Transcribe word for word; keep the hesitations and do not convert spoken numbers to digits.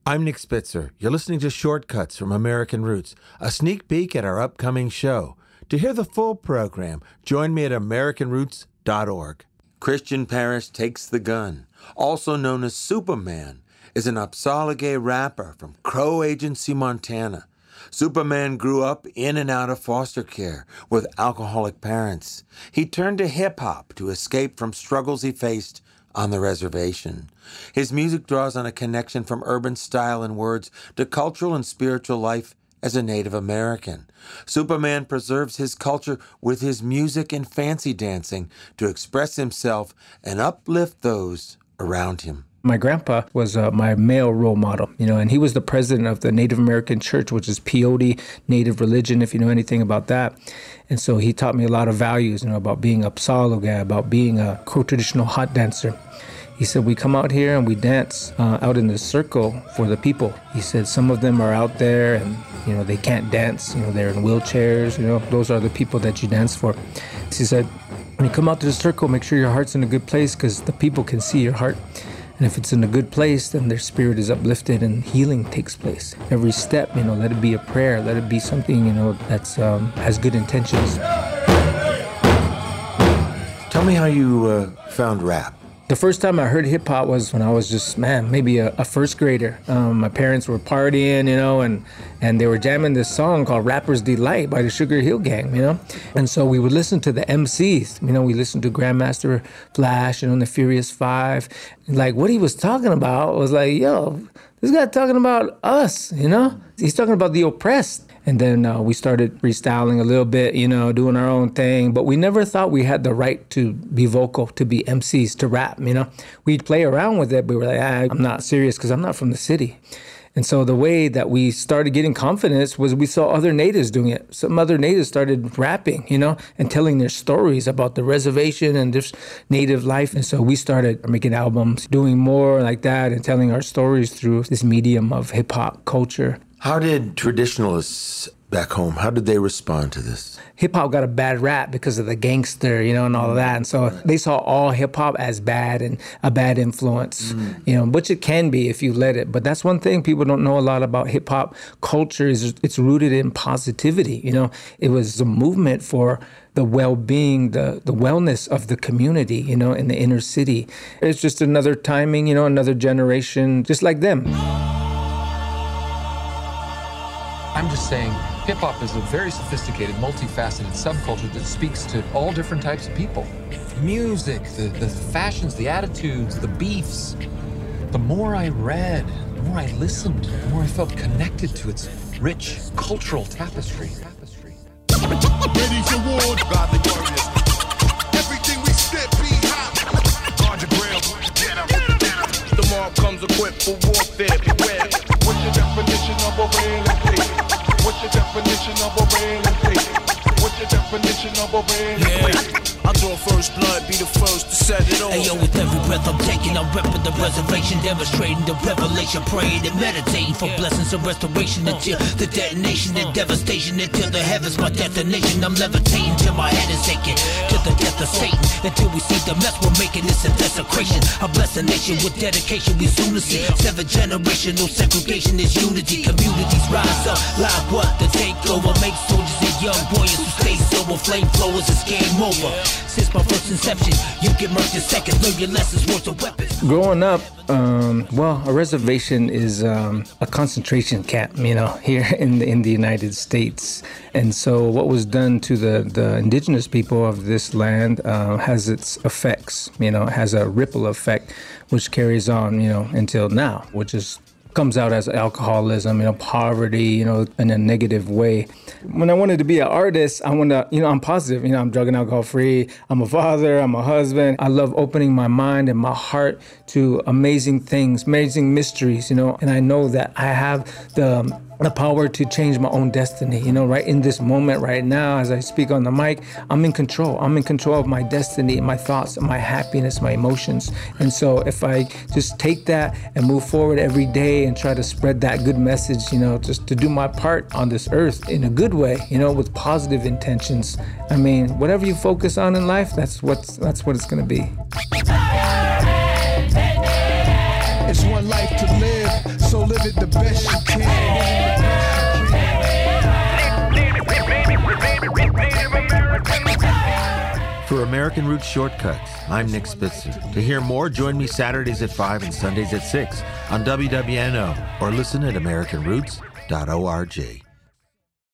I'm Nick Spitzer. You're listening to Shortcuts from American Roots, a sneak peek at our upcoming show. To hear the full program, join me at American Roots dot org. Christian Parrish Takes the Gun, also known as Superman, is an Apsalige rapper from Crow Agency, Montana. Superman grew up in and out of foster care with alcoholic parents. He turned to hip-hop to escape from struggles he faced on the reservation. His music draws on a connection from urban style and words to cultural and spiritual life as a Native American. Superman preserves his culture with his music and fancy dancing to express himself and uplift those around him. My grandpa was uh, my male role model, you know, and he was the president of the Native American Church, which is Peyote Native religion, if you know anything about that. And so he taught me a lot of values, you know, about being a Apsalige, about being a co-traditional hot dancer. He said, we come out here and we dance uh, out in the circle for the people. He said, some of them are out there and, you know, they can't dance. You know, they're in wheelchairs. You know, those are the people that you dance for. He said, when you come out to the circle, make sure your heart's in a good place because the people can see your heart. And if it's in a good place, then their spirit is uplifted and healing takes place. Every step, you know, let it be a prayer. Let it be something, you know, that's um, has good intentions. Tell me how you uh, found rap. The first time I heard hip hop was when I was just, man, maybe a, a first grader. Um, my parents were partying, you know, and, and they were jamming this song called Rapper's Delight by the Sugar Hill Gang, you know. And so we would listen to the M Cs, you know, we listened to Grandmaster Flash, you know, and the Furious Five. Like what he was talking about was like, yo, this guy talking about us, you know. He's talking about the oppressed. And then uh, we started freestyling a little bit, you know, doing our own thing. But we never thought we had the right to be vocal, to be M Cs, to rap, you know. We'd play around with it, but we were like, ah, I'm not serious because I'm not from the city. And so the way that we started getting confidence was we saw other natives doing it. Some other natives started rapping, you know, and telling their stories about the reservation and this native life. And so we started making albums, doing more like that and telling our stories through this medium of hip-hop culture. How did traditionalists back home, how did they respond to this? Hip-hop got a bad rap because of the gangster, you know, and all of that. And so they saw all hip-hop as bad and a bad influence, mm. you know, which it can be if you let it. But that's one thing people don't know a lot about hip-hop culture is it's rooted in positivity, you know. It was a movement for the well-being, the, the wellness of the community, you know, in the inner city. It's just another timing, you know, another generation, just like them. I'm just saying, hip-hop is a very sophisticated, multifaceted subculture that speaks to all different types of people. The music, the, the fashions, the attitudes, the beefs. The more I read, the more I listened, the more I felt connected to its rich cultural tapestry. Ladies award, godly warriors. Everything we spit be hot. Guard your grill, get 'em, get 'em. The mob comes equipped for warfare. Beware. What's your definition of a real estate? What's your definition of a real estate? What's your definition of a real estate? Yeah. I draw first blood, be the first to set it on. Hey yo, with every breath I'm taking, I'm repping the reservation, demonstrating the revelation, praying and meditating for blessings and restoration until the detonation and devastation, until the heavens my destination. I'm levitating till my head is aching, till the death of Satan, until we see the mess we're making. It's a desecration. I bless the nation with dedication. We soon to see seven generation, no segregation is unity. Communities rise up, live what the takeover, make soldiers and young boys who stay sober. Flamethrowers, it's game over. Since my first inception, you get murked in seconds, learn your lessons, worth of weapons. Growing up, um, well, a reservation is um, a concentration camp, you know, here in the, in the United States. And so what was done to the, the indigenous people of this land uh, has its effects, you know, has a ripple effect, which carries on, you know, until now, which is comes out as alcoholism, you know, poverty, you know, in a negative way. When I wanted to be an artist, I want to, you know, I'm positive, you know, I'm drug and alcohol free. I'm a father, I'm a husband. I love opening my mind and my heart to amazing things, amazing mysteries, you know, and I know that I have the the power to change my own destiny, you know, right in this moment right now, as I speak on the mic, I'm in control. I'm in control of my destiny, my thoughts, my happiness, my emotions. And so if I just take that and move forward every day and try to spread that good message, you know, just to do my part on this earth in a good way, you know, with positive intentions. I mean, whatever you focus on in life, that's what's, that's what it's going to be. It's one life to live, so live it the best you can. For American Roots Shortcuts, I'm Nick Spitzer. To hear more, join me Saturdays at five and Sundays at six on W W N O or listen at American Roots dot org.